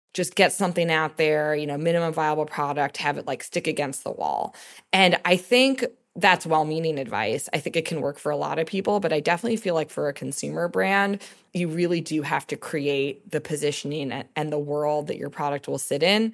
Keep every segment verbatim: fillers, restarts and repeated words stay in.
just get something out there, you know, minimum viable product, have it like stick against the wall. And I think that's well-meaning advice. I think it can work for a lot of people, but I definitely feel like for a consumer brand, you really do have to create the positioning and the world that your product will sit in.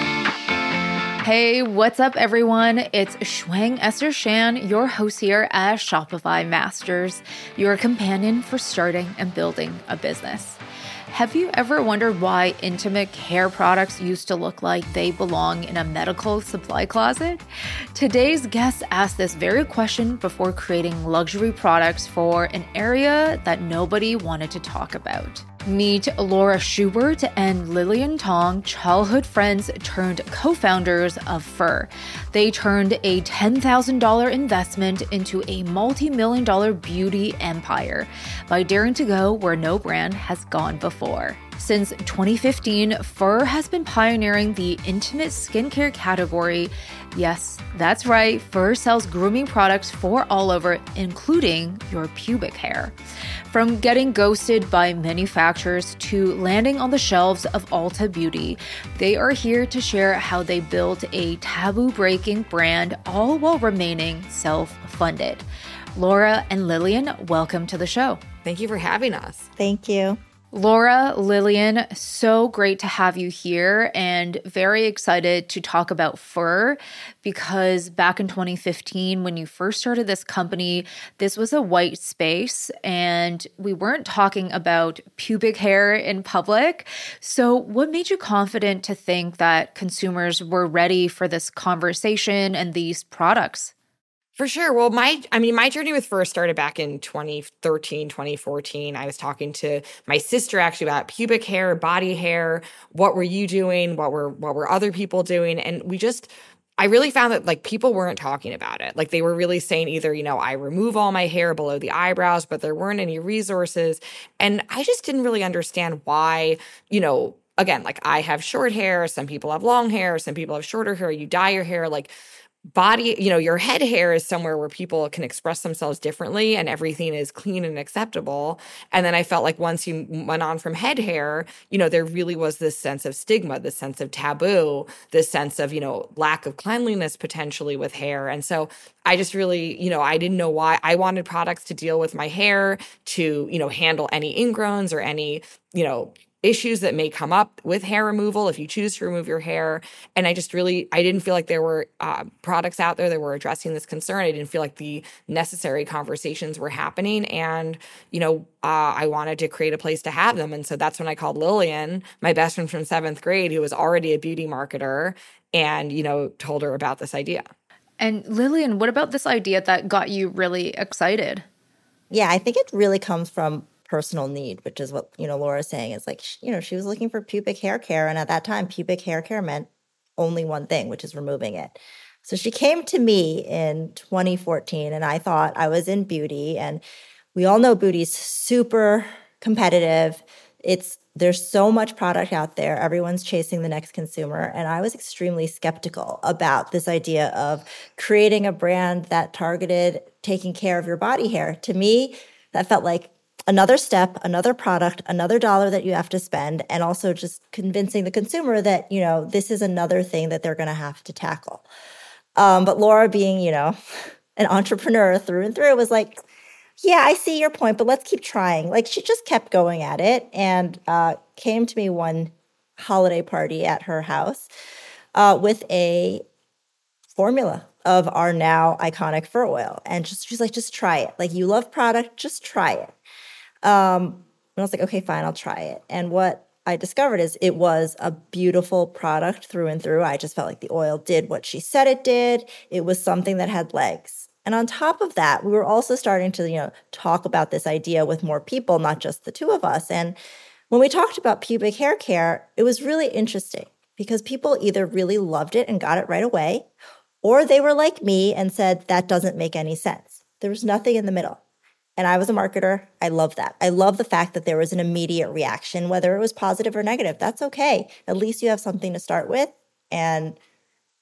Hey, what's up, everyone? It's Shuang Esther Shan, your host here at Shopify Masters, your companion for starting and building a business. Have you ever wondered why intimate hair products used to look like they belong in a medical supply closet? Today's guest asked this very question before creating luxury products for an area that nobody wanted to talk about. Meet Laura Schubert and Lillian Tong, childhood friends turned co-founders of Fur. They turned a ten thousand dollars investment into a multi-million dollar beauty empire by daring to go where no brand has gone before. Since twenty fifteen, Fur has been pioneering the intimate skincare category. Yes, that's right, Fur sells grooming products for all over, including your pubic hair. From getting ghosted by manufacturers to landing on the shelves of Ulta Beauty, they are here to share how they built a taboo-breaking brand, all while remaining self-funded. Laura and Lillian, welcome to the show. Thank you for having us. Thank you. Laura, Lillian, so great to have you here and very excited to talk about Fur because back in twenty fifteen, when you first started this company, this was a white space and we weren't talking about pubic hair in public. So what made you confident to think that consumers were ready for this conversation and these products? For sure. Well, my, I mean, my journey with Fur started back in twenty thirteen, twenty fourteen. I was talking to my sister actually about pubic hair, body hair. What were you doing? What were, what were other people doing? And we just, I really found that like people weren't talking about it. Like they were really saying either, you know, I remove all my hair below the eyebrows, but there weren't any resources. And I just didn't really understand why, you know, again, like I have short hair. Some people have long hair. Some people have shorter hair. You dye your hair. Like body, you know, your head hair is somewhere where people can express themselves differently and everything is clean and acceptable. And then I felt like once you went on from head hair, you know, there really was this sense of stigma, this sense of taboo, this sense of, you know, lack of cleanliness potentially with hair. And so I just really, you know, I didn't know why. I wanted products to deal with my hair, to, you know, handle any ingrowns or any, you know, issues that may come up with hair removal if you choose to remove your hair. And I just really, I didn't feel like there were uh, products out there that were addressing this concern. I didn't feel like the necessary conversations were happening. And, you know, uh, I wanted to create a place to have them. And so that's when I called Lillian, my best friend from seventh grade, who was already a beauty marketer, and, you know, told her about this idea. And Lillian, what about this idea that got you really excited? Yeah, I think it really comes from personal need, which is what, you know, Laura's saying is like, you know, she was looking for pubic hair care. And at that time, pubic hair care meant only one thing, which is removing it. So she came to me in twenty fourteen and I thought I was in beauty. And we all know beauty's super competitive. It's there's so much product out there. Everyone's chasing the next consumer. And I was extremely skeptical about this idea of creating a brand that targeted taking care of your body hair. To me, that felt like another step, another product, another dollar that you have to spend, and also just convincing the consumer that, you know, this is another thing that they're going to have to tackle. Um, but Laura, being, you know, an entrepreneur through and through, was like, yeah, I see your point, but let's keep trying. Like she just kept going at it and uh, came to me one holiday party at her house uh, with a formula of our now iconic Fur oil. And just she's like, just try it. Like you love product, just try it. Um, and I was like, okay, fine, I'll try it. And what I discovered is it was a beautiful product through and through. I just felt like the oil did what she said it did. It was something that had legs. And on top of that, we were also starting to, you know, talk about this idea with more people, not just the two of us. And when we talked about pubic hair care, it was really interesting because people either really loved it and got it right away, or they were like me and said, that doesn't make any sense. There was nothing in the middle. And I was a marketer. I love that. I love the fact that there was an immediate reaction, whether it was positive or negative. That's okay. At least you have something to start with. And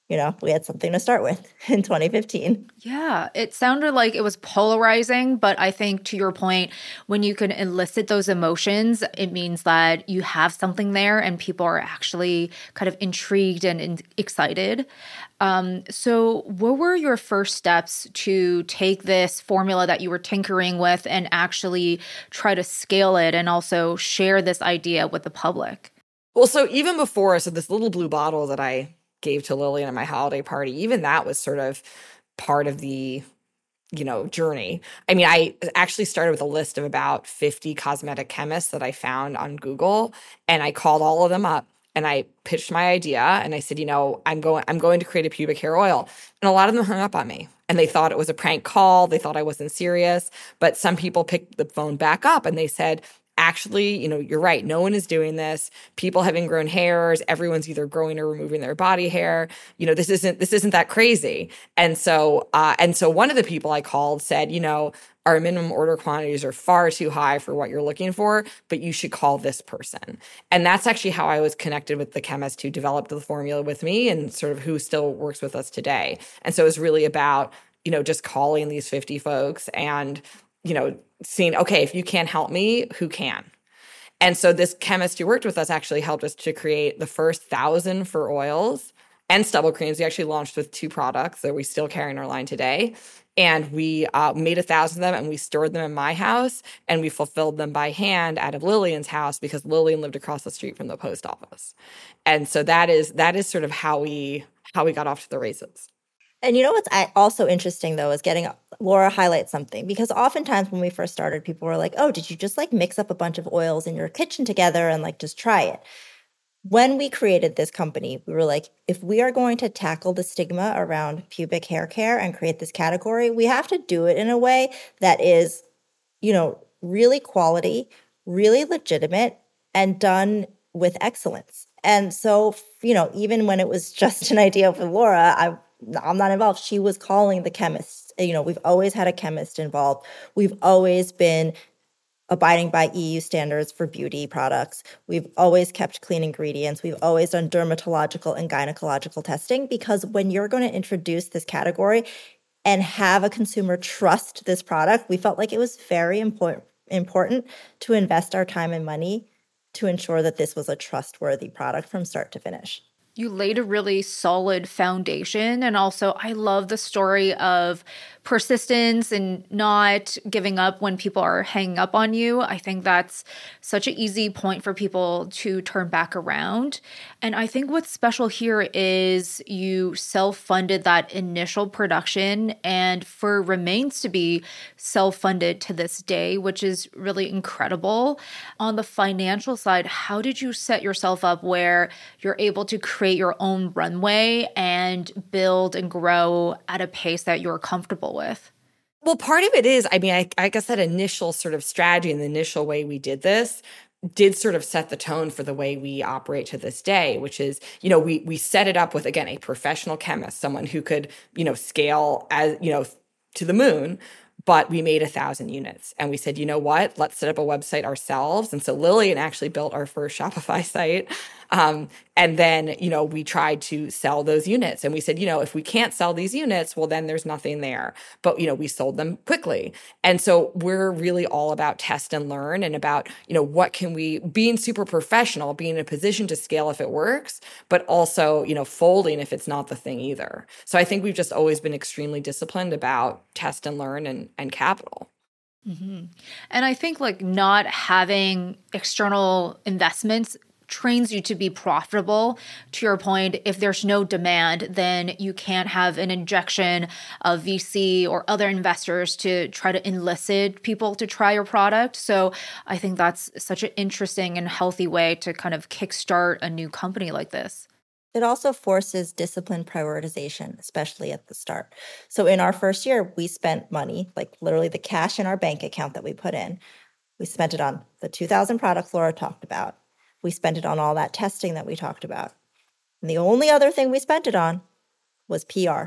you know, we had something to start with in twenty fifteen. Yeah, it sounded like it was polarizing, but I think to your point, when you can elicit those emotions, it means that you have something there and people are actually kind of intrigued and, and excited. Um, so what were your first steps to take this formula that you were tinkering with and actually try to scale it and also share this idea with the public? Well, so even before, so this little blue bottle that I gave to Lillian at my holiday party, even that was sort of part of the, you know, journey. I mean, I actually started with a list of about fifty cosmetic chemists that I found on Google, and I called all of them up and I pitched my idea and I said, you know, I'm going I'm going to create a pubic hair oil. And a lot of them hung up on me and they thought it was a prank call. They thought I wasn't serious, but some people picked the phone back up and they said, actually, you know, you're right. No one is doing this. People have ingrown hairs. Everyone's either growing or removing their body hair. You know, this isn't this isn't that crazy. And so, uh, and so, one of the people I called said, you know, our minimum order quantities are far too high for what you're looking for, but you should call this person. And that's actually how I was connected with the chemist who developed the formula with me, and sort of who still works with us today. And so it was really about, you know, just calling these fifty folks and, you know, seeing, okay, if you can't help me, who can? And so this chemist who worked with us actually helped us to create the first thousand for oils and stubble creams. We actually launched with two products that we still carry in our line today. And we uh, made a thousand of them and we stored them in my house and we fulfilled them by hand out of Lillian's house because Lillian lived across the street from the post office. And so that is that is sort of how we how we got off to the races. And you know what's also interesting, though, is getting Laura highlight something. Because oftentimes when we first started, people were like, oh, did you just like mix up a bunch of oils in your kitchen together and like just try it? When we created this company, we were like, if we are going to tackle the stigma around pubic hair care and create this category, we have to do it in a way that is, you know, really quality, really legitimate, and done with excellence. And so, you know, even when it was just an idea for Laura, I I'm not involved. She was calling the chemists. You know, we've always had a chemist involved. We've always been abiding by E U standards for beauty products. We've always kept clean ingredients. We've always done dermatological and gynecological testing, because when you're going to introduce this category and have a consumer trust this product, we felt like it was very important important to invest our time and money to ensure that this was a trustworthy product from start to finish. You laid a really solid foundation. And also, I love the story of persistence and not giving up when people are hanging up on you. I think that's such an easy point for people to turn back around. And I think what's special here is you self-funded that initial production, and for Remains to be self-funded to this day, which is really incredible. On the financial side, how did you set yourself up where you're able to create your own runway and build and grow at a pace that you're comfortable with? Well, part of it is, I mean, I, I guess that initial sort of strategy and the initial way we did this did sort of set the tone for the way we operate to this day, which is, you know, we we set it up with, again, a professional chemist, someone who could, you know, scale as, you know, to the moon. But we made a thousand units and we said, you know what, let's set up a website ourselves. And so Lillian actually built our first Shopify site. Um, and then, you know, we tried to sell those units and we said, you know, if we can't sell these units, well, then there's nothing there. But, you know, we sold them quickly. And so we're really all about test and learn and about, you know, what can we, being super professional, being in a position to scale if it works, but also, you know, folding if it's not the thing either. So I think we've just always been extremely disciplined about test and learn and, and capital. Mm-hmm. And I think like not having external investments trains you to be profitable. To your point, if there's no demand, then you can't have an injection of V C or other investors to try to elicit people to try your product. So I think that's such an interesting and healthy way to kind of kickstart a new company like this. It also forces disciplined prioritization, especially at the start. So in our first year, we spent money, like literally the cash in our bank account that we put in. We spent it on the two thousand products Laura talked about. We spent it on all that testing that we talked about. And the only other thing we spent it on was P R.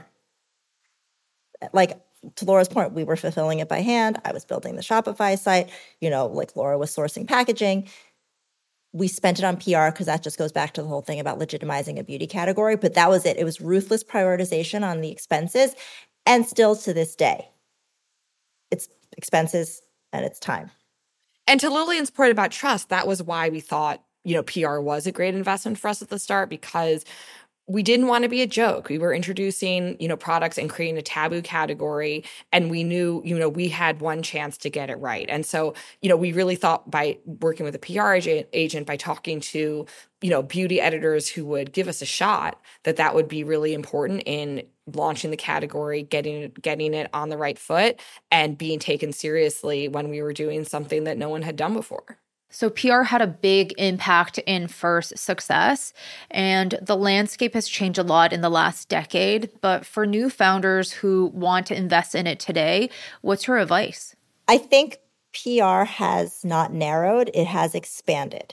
Like, to Laura's point, we were fulfilling it by hand. I was building the Shopify site. You know, like Laura was sourcing packaging. we spent it on P R because that just goes back to the whole thing about legitimizing a beauty category. But that was it. It was ruthless prioritization on the expenses. And still to this day, it's expenses and it's time. And to Lillian's point about trust, that was why we thought, you know, P R was a great investment for us at the start, because we didn't want to be a joke. We were introducing, you know, products and creating a taboo category, and we knew, you know, we had one chance to get it right. And so, you know, we really thought by working with a P R agent, agent by talking to, you know, beauty editors who would give us a shot, that that would be really important in launching the category, getting getting it on the right foot, and being taken seriously when we were doing something that no one had done before. So P R had a big impact in First's success, and the landscape has changed a lot in the last decade. But for new founders who want to invest in it today, what's your advice? I think P R has not narrowed, it has expanded.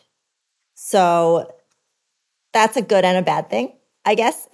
So that's a good and a bad thing, I guess,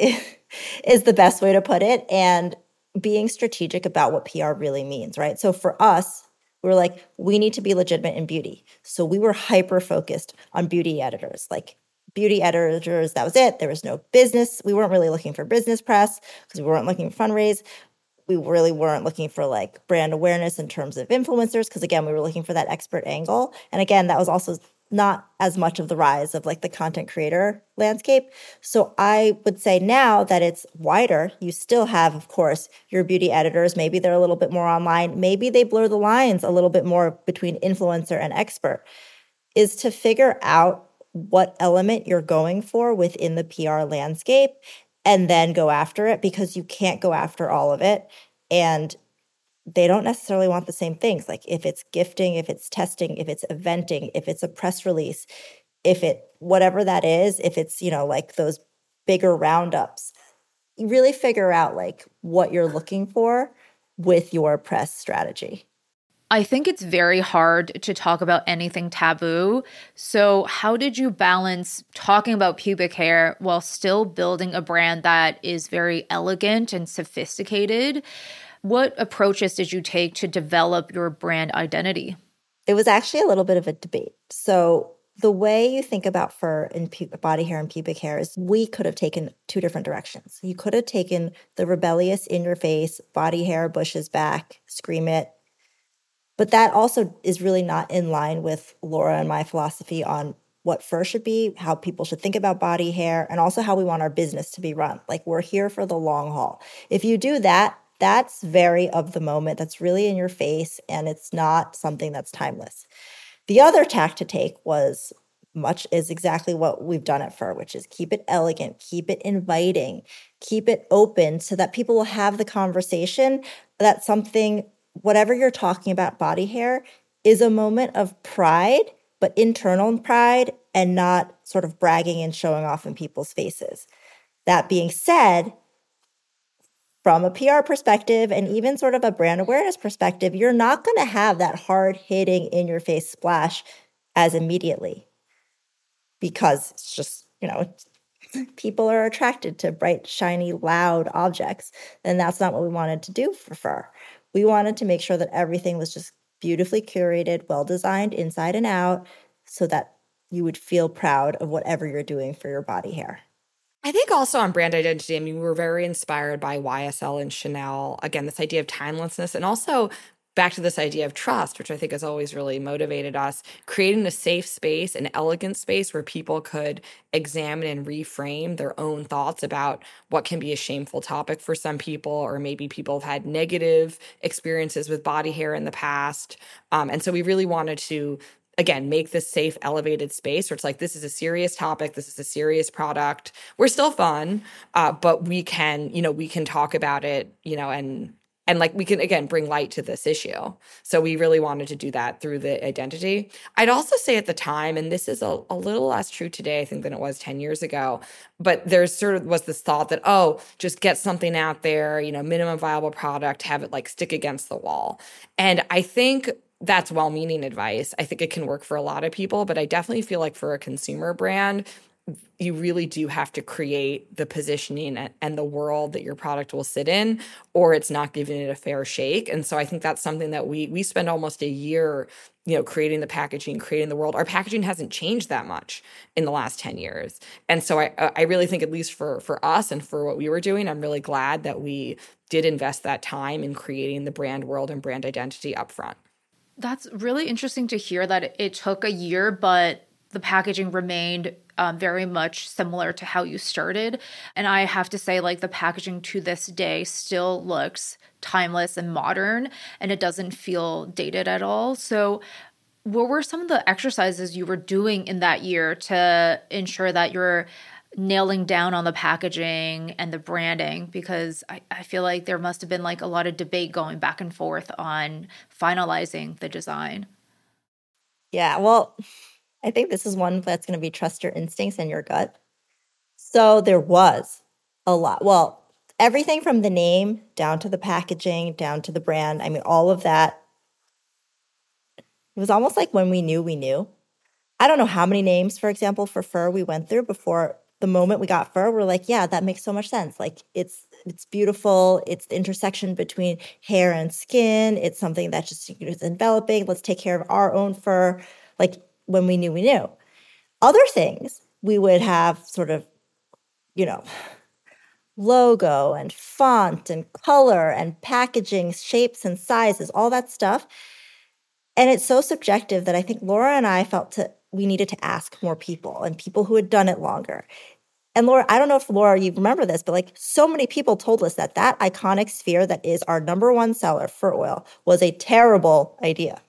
is the best way to put it. And being strategic about what P R really means, right? So for us, we were like, we need to be legitimate in beauty. So we were hyper-focused on beauty editors. Like beauty editors, that was it. There was no business. We weren't really looking for business press because we weren't looking for fundraise. We really weren't looking for like brand awareness in terms of influencers because, again, we were looking for that expert angle. And again, that was also not as much of the rise of like the content creator landscape. So I would say now that it's wider, you still have, of course, your beauty editors. Maybe they're a little bit more online. Maybe they blur the lines a little bit more between influencer and expert, is to figure out what element you're going for within the P R landscape and then go after it, because you can't go after all of it. And they don't necessarily want the same things. Like if it's gifting, if it's testing, if it's eventing, if it's a press release, if it, whatever that is, if it's, you know, like those bigger roundups, you really figure out like what you're looking for with your press strategy. I think it's very hard to talk about anything taboo. So how did you balance talking about pubic hair while still building a brand that is very elegant and sophisticated? What approaches did you take to develop your brand identity? It was actually a little bit of a debate. So the way you think about fur and pu- body hair and pubic hair is we could have taken two different directions. You could have taken the rebellious, in-your-face, body hair, bushes back, scream it. But that also is really not in line with Laura and my philosophy on what fur should be, how people should think about body hair, and also how we want our business to be run. Like we're here for the long haul. If you do that, that's very of the moment. That's really in your face, and it's not something that's timeless. The other tack to take was much is exactly what we've done at Fur, which is keep it elegant, keep it inviting, keep it open so that people will have the conversation that something, whatever you're talking about body hair, is a moment of pride, but internal pride and not sort of bragging and showing off in people's faces. That being said, from a P R perspective and even sort of a brand awareness perspective, you're not going to have that hard-hitting, in-your-face splash as immediately because it's just, you know, people are attracted to bright, shiny, loud objects. And that's not what we wanted to do for fur. We wanted to make sure that everything was just beautifully curated, well-designed inside and out so that you would feel proud of whatever you're doing for your body hair. I think also on brand identity, I mean, we were very inspired by Y S L and Chanel. Again, this idea of timelessness, and also back to this idea of trust, which I think has always really motivated us, creating a safe space, an elegant space where people could examine and reframe their own thoughts about what can be a shameful topic for some people, or maybe people have had negative experiences with body hair in the past. Um, and so we really wanted to, again, make this safe, elevated space where it's like, this is a serious topic. This is a serious product. We're still fun, uh, but we can, you know, we can talk about it, you know, and, and like we can, again, bring light to this issue. So we really wanted to do that through the identity. I'd also say at the time, and this is a, a little less true today, I think, than it was ten years ago, but there's sort of was this thought that, oh, just get something out there, you know, minimum viable product, have it like stick against the wall. And I think that's well-meaning advice. I think it can work for a lot of people, but I definitely feel like for a consumer brand, you really do have to create the positioning and the world that your product will sit in, or it's not giving it a fair shake. And so I think that's something that we we spend almost a year, you know, creating the packaging, creating the world. Our packaging hasn't changed that much in the last ten years. And so I I really think, at least for for us and for what we were doing, I'm really glad that we did invest that time in creating the brand world and brand identity upfront. That's really interesting to hear that it took a year, but the packaging remained um, very much similar to how you started. And I have to say, like, the packaging to this day still looks timeless and modern, and it doesn't feel dated at all. So what were some of the exercises you were doing in that year to ensure that you're nailing down on the packaging and the branding? Because I, I feel like there must have been like a lot of debate going back and forth on finalizing the design. Yeah, well, I think this is one that's going to be trust your instincts and your gut. So there was a lot. Well, everything from the name down to the packaging, down to the brand. I mean, all of that. It was almost like when we knew, we knew. I don't know how many names, for example, for fur we went through before the moment we got fur. We're like, yeah, that makes so much sense. Like, it's it's beautiful. It's the intersection between hair and skin. It's something that just is enveloping. Let's take care of our own fur. Like, when we knew, we knew. Other things, we would have sort of, you know, logo and font and color and packaging, shapes and sizes, all that stuff. And it's so subjective that I think Laura and I felt to we needed to ask more people and people who had done it longer. And Laura, I don't know if Laura, you remember this, but like so many people told us that that iconic sphere that is our number one seller, fur oil, was a terrible idea.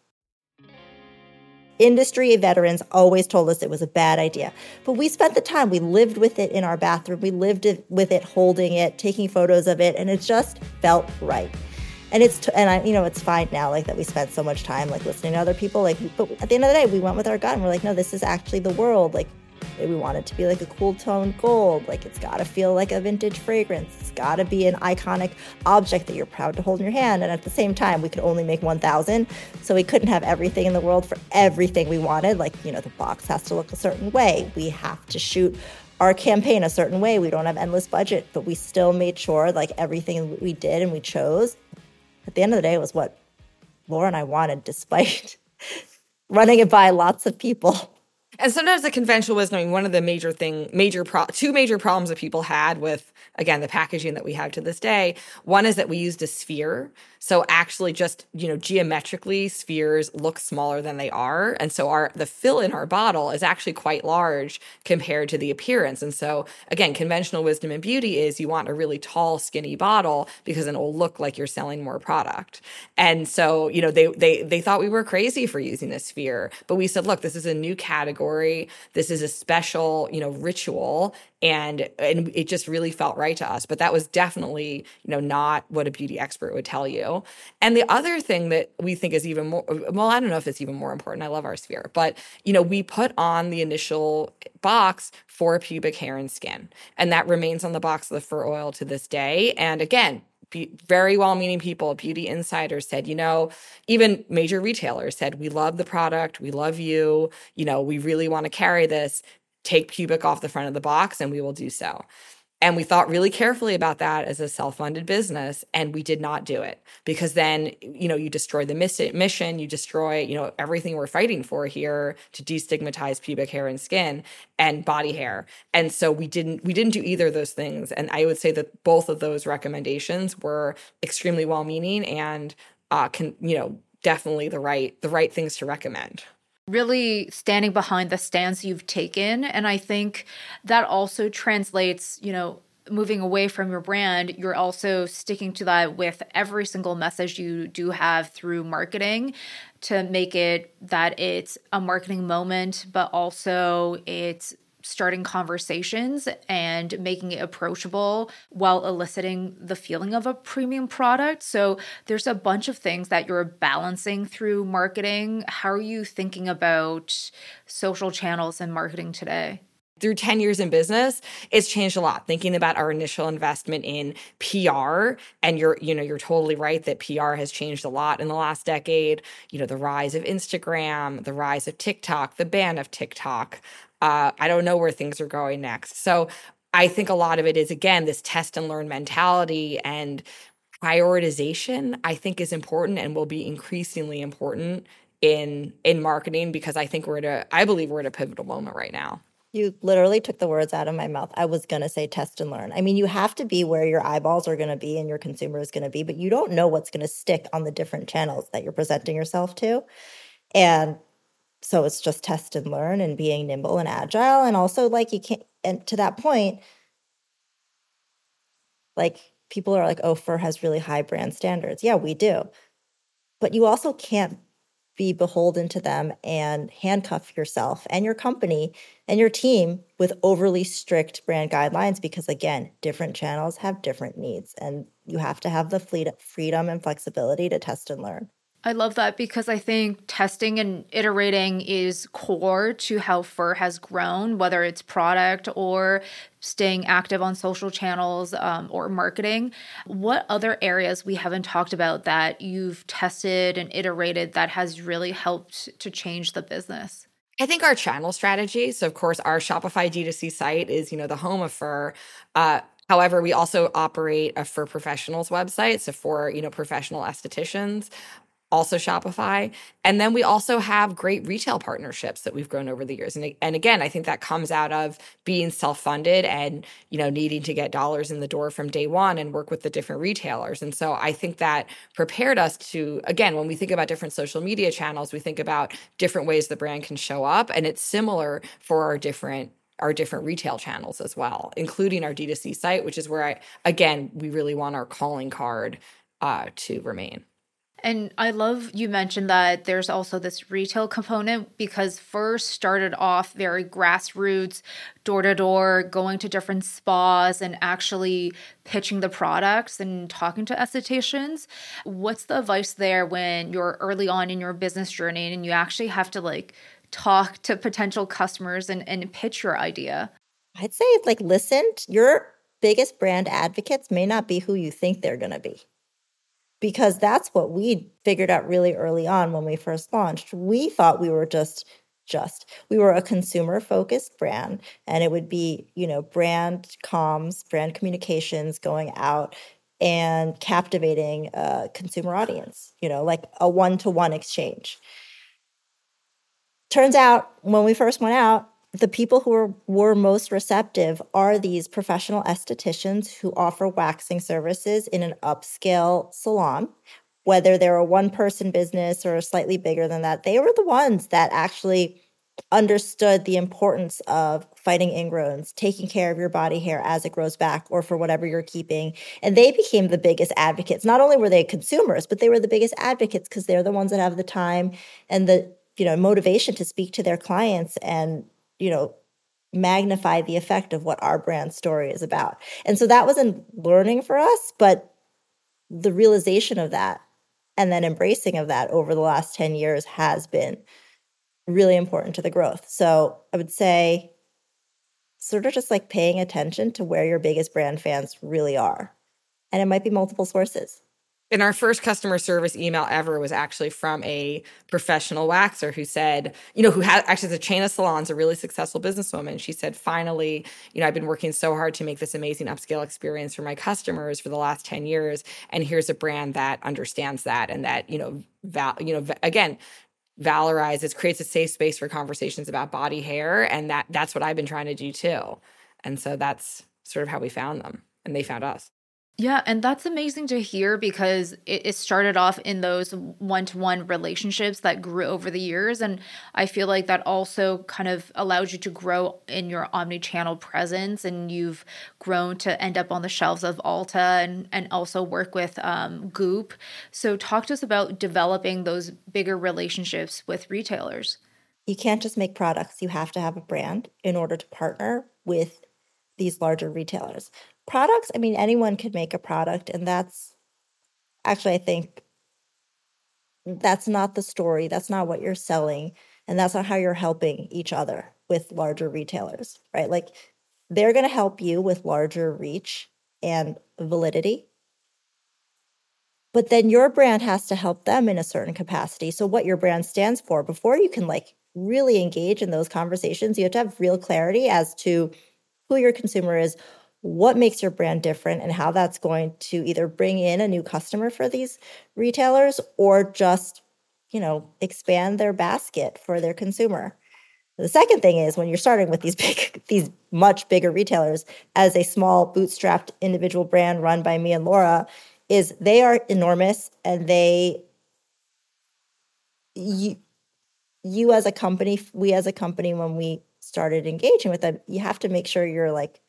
Industry veterans always told us it was a bad idea. But we spent the time. We lived with it in our bathroom. We lived it, with it, holding it, taking photos of it, and it just felt right. And it's t- and I, you know, it's fine now, like that we spent so much time like listening to other people. Like, but at the end of the day, we went with our gut and we're like, no, this is actually the world. Like, we want it to be like a cool toned gold. Like, it's got to feel like a vintage fragrance. It's got to be an iconic object that you're proud to hold in your hand. And at the same time, we could only make one thousand. So we couldn't have everything in the world for everything we wanted. Like, you know, the box has to look a certain way. We have to shoot our campaign a certain way. We don't have endless budget, but we still made sure like everything we did and we chose, at the end of the day, was what Laura and I wanted, despite running it by lots of people. And sometimes the conventional wisdom, I mean, one of the major thing, major pro- two major problems that people had with, again, the packaging that we have to this day, one is that we used a sphere. So actually just, you know, geometrically, spheres look smaller than they are. And so our the fill in our bottle is actually quite large compared to the appearance. And so, again, conventional wisdom and beauty is you want a really tall, skinny bottle because then it will look like you're selling more product. And so, you know, they they they thought we were crazy for using a sphere. But we said, look, this is a new category. This is a special, you know, ritual. And and it just really felt right to us. But that was definitely, you know, not what a beauty expert would tell you. And the other thing that we think is even more, well, I don't know if it's even more important. I love our sphere. But, you know, we put on the initial box for pubic hair and skin. And that remains on the box of the fur oil to this day. And again, be, very well-meaning people, beauty insiders said, you know, even major retailers said, we love the product. We love you. You know, we really want to carry this. Take pubic off the front of the box and we will do so. And we thought really carefully about that as a self-funded business, and we did not do it because then, you know, you destroy the mission, you destroy, you know, everything we're fighting for here to destigmatize pubic hair and skin and body hair. And so we didn't we didn't do either of those things. And I would say that both of those recommendations were extremely well-meaning and uh, can, you know, definitely the right the right things to recommend. Really standing behind the stance you've taken. And I think that also translates, you know, moving away from your brand, you're also sticking to that with every single message you do have through marketing to make it that it's a marketing moment, but also it's starting conversations and making it approachable while eliciting the feeling of a premium product. So there's a bunch of things that you're balancing through marketing. How are you thinking about social channels and marketing today? Through ten years in business, it's changed a lot. Thinking about our initial investment in P R, and you're, you know, you're totally right that P R has changed a lot in the last decade. You know, the rise of Instagram, the rise of TikTok, the ban of TikTok, Uh, I don't know where things are going next. So I think a lot of it is, again, this test and learn mentality, and prioritization, I think, is important and will be increasingly important in in marketing, because I think we're at a, I believe we're at a pivotal moment right now. You literally took the words out of my mouth. I was going to say test and learn. I mean, you have to be where your eyeballs are going to be and your consumer is going to be, but you don't know what's going to stick on the different channels that you're presenting yourself to. And so it's just test and learn and being nimble and agile. And also, like, you can't, and to that point, like, people are like, oh, Fur has really high brand standards. Yeah, we do. But you also can't be beholden to them and handcuff yourself and your company and your team with overly strict brand guidelines, because, again, different channels have different needs, and you have to have the freedom and flexibility to test and learn. I love that, because I think testing and iterating is core to how Fur has grown, whether it's product or staying active on social channels um, or marketing. What other areas we haven't talked about that you've tested and iterated that has really helped to change the business? I think our channel strategy. So, of course, our Shopify D two C site is, you know, the home of Fur. Uh, However, we also operate a Fur Professionals website. So for, you know, professional estheticians, also Shopify. And then we also have great retail partnerships that we've grown over the years. And, and again, I think that comes out of being self-funded and, you know, needing to get dollars in the door from day one and work with the different retailers. And so I think that prepared us to, again, when we think about different social media channels, we think about different ways the brand can show up. And it's similar for our different our different retail channels as well, including our D two C site, which is where I, again, we really want our calling card uh, to remain. And I love you mentioned that there's also this retail component, because first started off very grassroots, door to door, going to different spas and actually pitching the products and talking to estheticians. What's the advice there when you're early on in your business journey and you actually have to like talk to potential customers and, and pitch your idea? I'd say, like, listen, your biggest brand advocates may not be who you think they're going to be. Because that's what we figured out really early on when we first launched. We thought we were just, just, we were a consumer-focused brand, and it would be, you know, brand comms, brand communications going out and captivating a consumer audience, you know, like a one-to-one exchange. Turns out when we first went out, the people who were, were most receptive are these professional estheticians who offer waxing services in an upscale salon. Whether they're a one-person business or slightly bigger than that, they were the ones that actually understood the importance of fighting ingrowns, taking care of your body hair as it grows back or for whatever you're keeping. And they became the biggest advocates. Not only were they consumers, but they were the biggest advocates because they're the ones that have the time and the, you know, motivation to speak to their clients and, you know, magnify the effect of what our brand story is about. And so that was a learning for us, but the realization of that and then embracing of that over the last ten years has been really important to the growth. So I would say sort of just like paying attention to where your biggest brand fans really are. And it might be multiple sources. And our first customer service email ever was actually from a professional waxer who said, you know, who had actually the chain of salons, a really successful businesswoman. She said, finally, you know, I've been working so hard to make this amazing upscale experience for my customers for the last ten years. And here's a brand that understands that and that, you know, val- you know, again, valorizes, creates a safe space for conversations about body hair. And that that's what I've been trying to do too. And so that's sort of how we found them and they found us. Yeah, and that's amazing to hear because it, it started off in those one-to-one relationships that grew over the years. And I feel like that also kind of allows you to grow in your omni-channel presence, and you've grown to end up on the shelves of Ulta and, and also work with um, Goop. So talk to us about developing those bigger relationships with retailers. You can't just make products. You have to have a brand in order to partner with these larger retailers. Products, I mean, anyone could make a product, and that's actually, I think, that's not the story. That's not what you're selling, and that's not how you're helping each other with larger retailers, right? Like, they're going to help you with larger reach and validity, but then your brand has to help them in a certain capacity. So what your brand stands for, before you can, like, really engage in those conversations, you have to have real clarity as to who your consumer is, what makes your brand different, and how that's going to either bring in a new customer for these retailers or just, you know, expand their basket for their consumer. The second thing is when you're starting with these big, these much bigger retailers as a small bootstrapped individual brand run by me and Laura, is they are enormous and they, you, you as a company, we as a company, when we started engaging with them, you have to make sure you're like,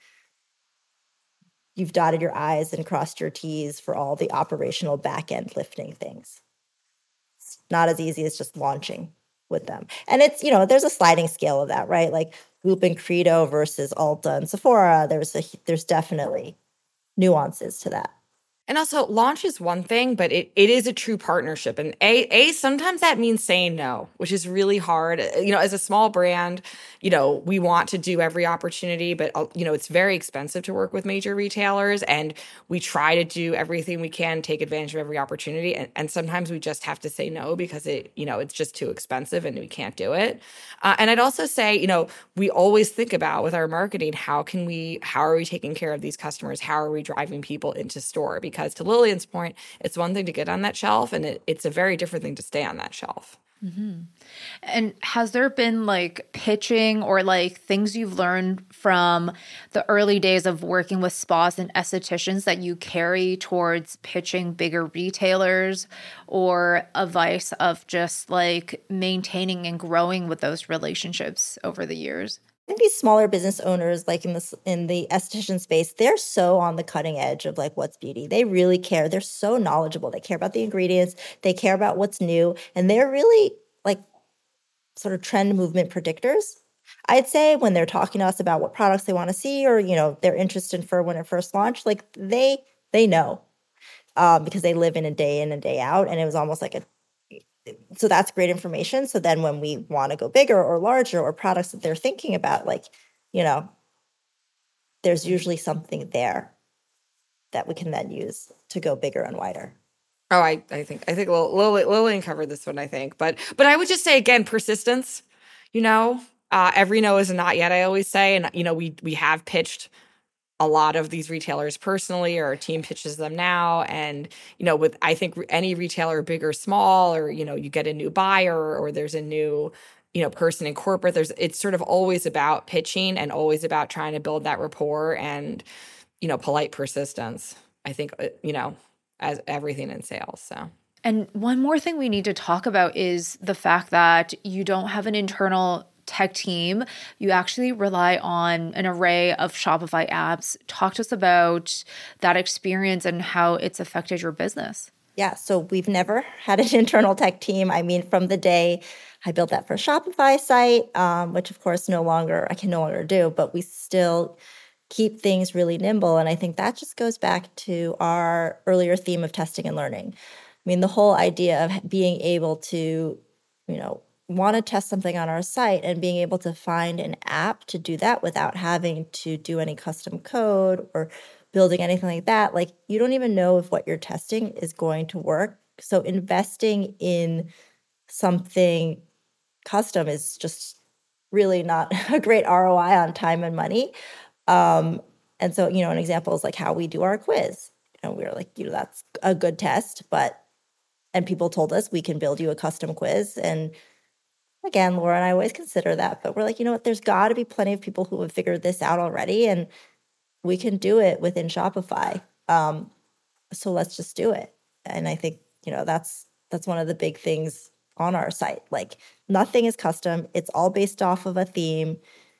you've dotted your I's and crossed your T's for all the operational back end lifting things. It's not as easy as just launching with them. And it's, you know, there's a sliding scale of that, right? Like Goop and Credo versus Ulta and Sephora. There's a, there's definitely nuances to that. And also, launch is one thing, but it, it is a true partnership. And a, a sometimes that means saying no, which is really hard. You know, as a small brand, you know, we want to do every opportunity, but, you know, it's very expensive to work with major retailers. And we try to do everything we can, take advantage of every opportunity. And, and sometimes we just have to say no because it, you know, it's just too expensive and we can't do it. Uh, and I'd also say, you know, we always think about with our marketing, how can we, how are we taking care of these customers? How are we driving people into store? Because to Lillian's point, it's one thing to get on that shelf and it, it's a very different thing to stay on that shelf. Mm-hmm. And has there been like pitching or like things you've learned from the early days of working with spas and estheticians that you carry towards pitching bigger retailers, or advice of just like maintaining and growing with those relationships over the years? I think these smaller business owners, like in this in the esthetician space, they're so on the cutting edge of like what's beauty. They really care. They're so knowledgeable. They care about the ingredients. They care about what's new, and they're really like sort of trend movement predictors. I'd say when they're talking to us about what products they want to see, or you know they're interested for when it first launched, like they they know um, because they live in a day in and day out, and it was almost like a. So that's great information. So then when we want to go bigger or larger or products that they're thinking about, like, you know, there's usually something there that we can then use to go bigger and wider. Oh, I, I think I think Lil- Lillian covered this one, I think. But but I would just say, again, persistence, you know, uh, every no is a not yet, I always say. And, you know, we we have pitched a lot of these retailers personally, or our team pitches them now. And, you know, with, I think any retailer, big or small, or, you know, you get a new buyer or there's a new, you know, person in corporate, there's, it's sort of always about pitching and always about trying to build that rapport and, you know, polite persistence, I think, you know, as everything in sales. So. And one more thing we need to talk about is the fact that you don't have an internal tech team. You actually rely on an array of Shopify apps. Talk to us about that experience and how it's affected your business. Yeah, so we've never had an internal tech team. I mean, from the day I built that first Shopify site, um, which of course no longer, I can no longer do, but we still keep things really nimble. And I think that just goes back to our earlier theme of testing and learning. I mean, the whole idea of being able to, you know, want to test something on our site and being able to find an app to do that without having to do any custom code or building anything like that. Like, you don't even know if what you're testing is going to work. So investing in something custom is just really not a great R O I on time and money. Um, and so, you know, an example is like how we do our quiz. You know, we were like, you know, that's a good test, but, and people told us we can build you a custom quiz. And again, Laura and I always consider that, but we're like, you know what, there's got to be plenty of people who have figured this out already, and we can do it within Shopify. Um, so let's just do it. And I think, you know, that's that's one of the big things on our site. Like, nothing is custom. It's all based off of a theme,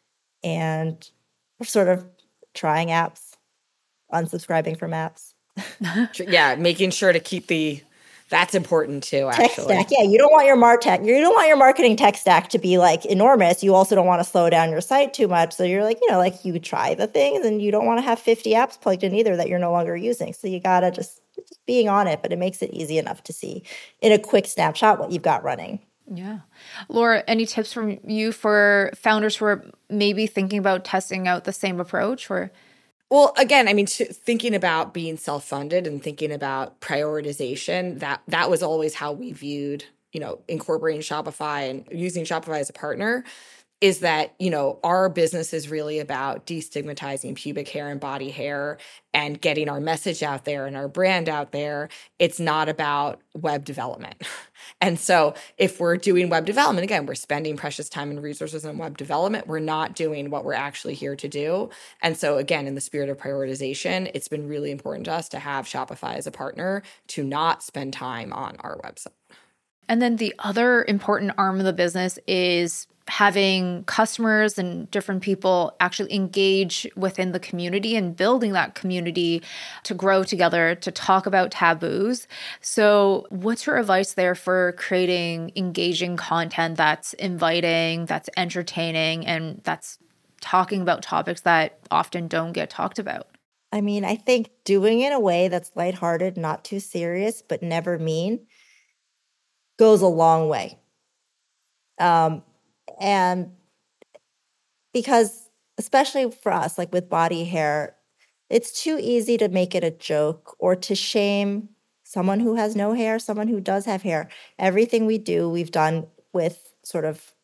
and we're sort of trying apps, unsubscribing from apps. Yeah, making sure to keep the That's important too, actually. Tech stack, yeah. You don't want your martech, you don't want your marketing tech stack to be like enormous. You also don't want to slow down your site too much. So you're like, you know, like you try the things, and you don't want to have fifty apps plugged in either that you're no longer using. So you gotta just, just being on it, but it makes it easy enough to see in a quick snapshot what you've got running. Yeah. Laura, any tips from you for founders who are maybe thinking about testing out the same approach? Or Well, again, I mean, thinking about being self-funded and thinking about prioritization, that that was always how we viewed you know, incorporating Shopify and using Shopify as a partner is that, you know, our business is really about destigmatizing pubic hair and body hair and getting our message out there and our brand out there. It's not about web development. And so if we're doing web development, again, we're spending precious time and resources on web development. We're not doing what we're actually here to do. And so again, in the spirit of prioritization, it's been really important to us to have Shopify as a partner to not spend time on our website. And then the other important arm of the business is having customers and different people actually engage within the community and building that community to grow together, to talk about taboos. So what's your advice there for creating engaging content that's inviting, that's entertaining, and that's talking about topics that often don't get talked about? I mean, I think doing it in a way that's lighthearted, not too serious, but never mean, goes a long way. Um, and because especially for us, like with body hair, it's too easy to make it a joke or to shame someone who has no hair, someone who does have hair. Everything we do, we've done with sort of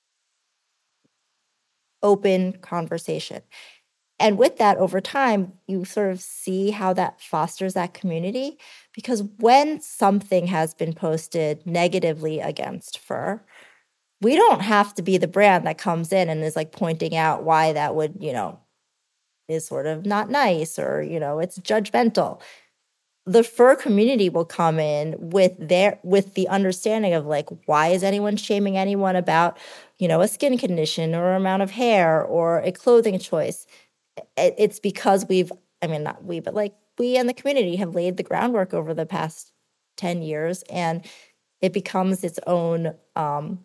open conversation. And with that, over time, you sort of see how that fosters that community. Because when something has been posted negatively against fur, we don't have to be the brand that comes in and is like pointing out why that would, you know, is sort of not nice or, you know, it's judgmental. The fur community will come in with their with the understanding of like, why is anyone shaming anyone about, you know, a skin condition or amount of hair or a clothing choice? It's because we've, I mean, not we, but like we and the community have laid the groundwork over the past ten years, and it becomes its own um,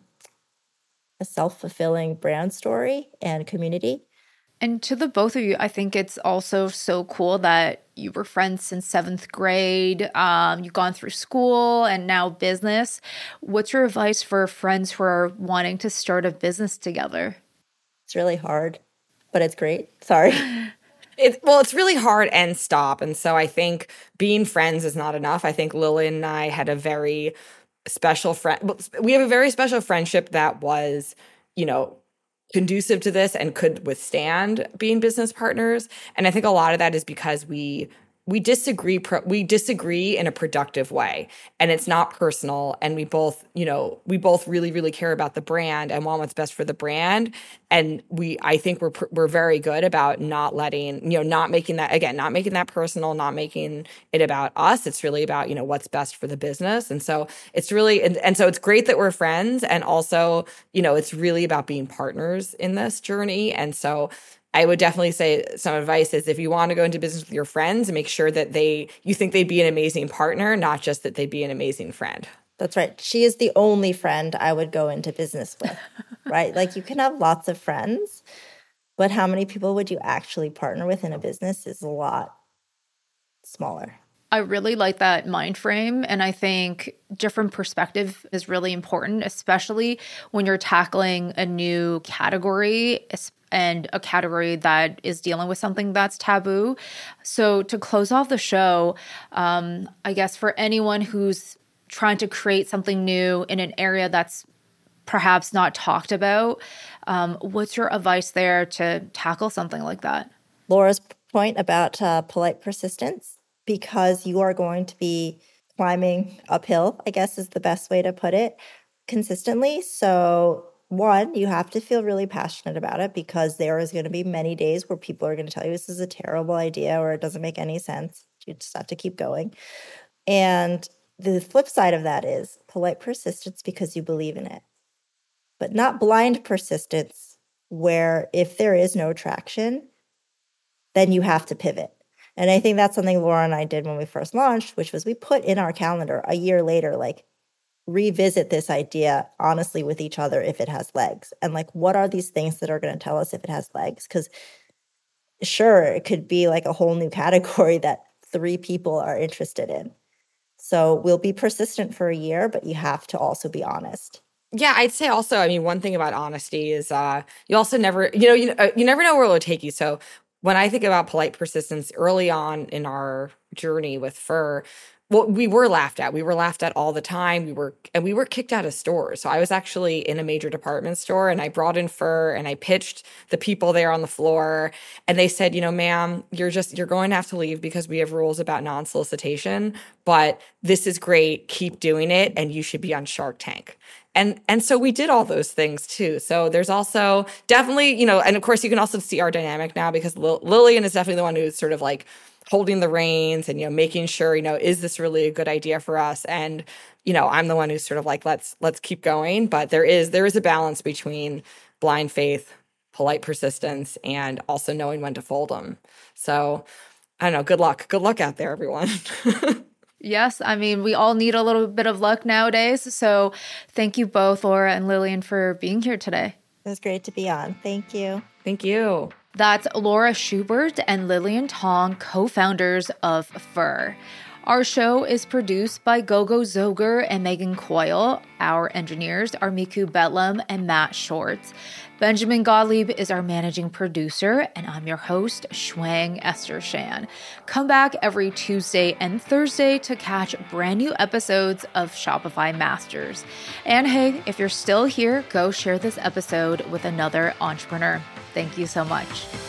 a self-fulfilling brand story and community. And to the both of you, I think it's also so cool that you were friends since seventh grade. Um, you've gone through school and now business. What's your advice for friends who are wanting to start a business together? It's really hard, but it's great. Sorry. It, well, it's really hard and stop. And so I think being friends is not enough. I think Lillian and I had a very special friend. We have a very special friendship that was, you know, conducive to this and could withstand being business partners. And I think a lot of that is because we we disagree pro- we disagree in a productive way, and it's not personal, and we both, you know, we both really really care about the brand and want what's best for the brand. And we I think we're we're very good about not letting, you know, not making that, again, not making that personal, not making it about us. It's really about, you know, what's best for the business. And so it's really and, and so it's great that we're friends, and also, you know, it's really about being partners in this journey. And so I would definitely say some advice is if you want to go into business with your friends, make sure that they you think they'd be an amazing partner, not just that they'd be an amazing friend. That's right. She is the only friend I would go into business with, right? Like you can have lots of friends, but how many people would you actually partner with in a business is a lot smaller. I really like that mind frame. And I think different perspective is really important, especially when you're tackling a new category and a category that is dealing with something that's taboo. So to close off the show, um, I guess for anyone who's trying to create something new in an area that's perhaps not talked about, um, what's your advice there to tackle something like that? Laura's point about uh, polite persistence, because you are going to be climbing uphill, I guess is the best way to put it, consistently. So one, you have to feel really passionate about it, because there is going to be many days where people are going to tell you this is a terrible idea or it doesn't make any sense. You just have to keep going. And the flip side of that is polite persistence because you believe in it, but not blind persistence where if there is no traction, then you have to pivot. And I think that's something Laura and I did when we first launched, which was we put in our calendar a year later, like, revisit this idea honestly with each other if it has legs. And like, what are these things that are going to tell us if it has legs? Because sure, it could be like a whole new category that three people are interested in. So we'll be persistent for a year, but you have to also be honest. Yeah, I'd say also, I mean, one thing about honesty is uh, you also never, you know, you, uh, you never know where it'll take you. So when I think about polite persistence early on in our journey with fur, well, we were laughed at. We were laughed at all the time. We were, and we were kicked out of stores. So I was actually in a major department store and I brought in fur and I pitched the people there on the floor. And they said, you know, ma'am, you're just, you're going to have to leave because we have rules about non-solicitation, but this is great. Keep doing it. And you should be on Shark Tank. And and so we did all those things too. So there's also definitely, you know, and of course you can also see our dynamic now because Lil- Lillian is definitely the one who's sort of like holding the reins and, you know, making sure, you know, is this really a good idea for us? And, you know, I'm the one who's sort of like, let's, let's keep going. But there is, there is a balance between blind faith, polite persistence, and also knowing when to fold them. So I don't know. Good luck. Good luck out there, everyone. Yes, I mean, we all need a little bit of luck nowadays. So thank you both, Laura and Lillian, for being here today. It was great to be on. Thank you. Thank you. That's Laura Schubert and Lillian Tong, co-founders of Fur. Our show is produced by Gogo Zoger and Megan Coyle. Our engineers are Miku Bedlam and Matt Shorts. Benjamin Gottlieb is our managing producer, and I'm your host, Shuang Esther Shan. Come back every Tuesday and Thursday to catch brand new episodes of Shopify Masters. And hey, if you're still here, go share this episode with another entrepreneur. Thank you so much.